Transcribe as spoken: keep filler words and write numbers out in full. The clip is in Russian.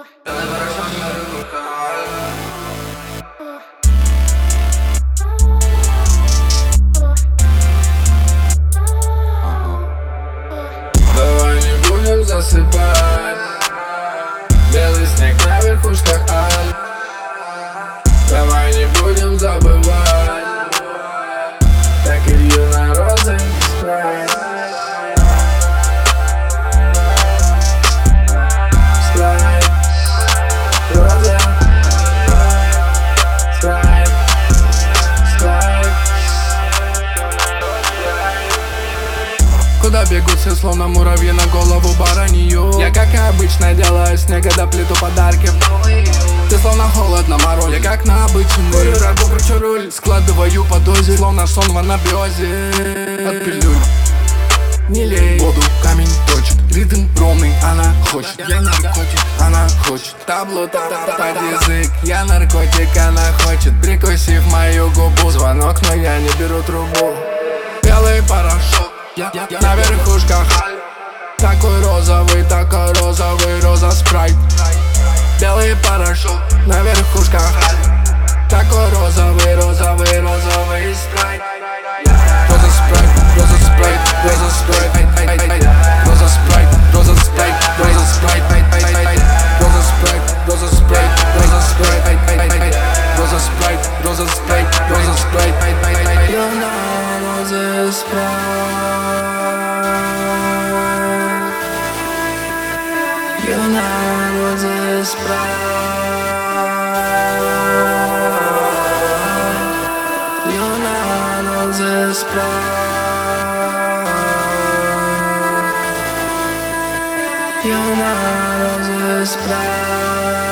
Давай не будем засыпать. Белый снег на верхушках Альп. Давай не будем забывать. Так и юна розы спрайт. Спрайт, роза, спрайт, спрайт. Куда бегут все, словно муравьи на голову баранью? Я, как и обычно, делаю снега до плиту подарки. Ты словно холод на морозе, я как на обычный Курю рагу, кручу руль, складываю по дозе, словно сон в анабиозе от пилюль. Не лей воду, камень точит, ритм ровный, она хочет. Я наркотик, она хочет. Табло под язык, я наркотик, она хочет. Прикусив мою губу, звонок, но я не беру трубу. Белый порошок, я, я, я на верхушках Альп. Такой розовый, такой розовый, роза спрайт. Белый порошок на верхушках Альп. Такой розовый, розовый, розовый спрайт. Роза спрайт, роза спрайт, роза спрайт. Роза спрайт, роза спрайт, роза спрайт. Роза спрайт, роза спрайт, роза спрайт. Роза спрайт, роза спрайт, роза спрайт. Юна роза спрайт. Юна роза спрайт. Юна роза спрайт. Юна роза спрайт.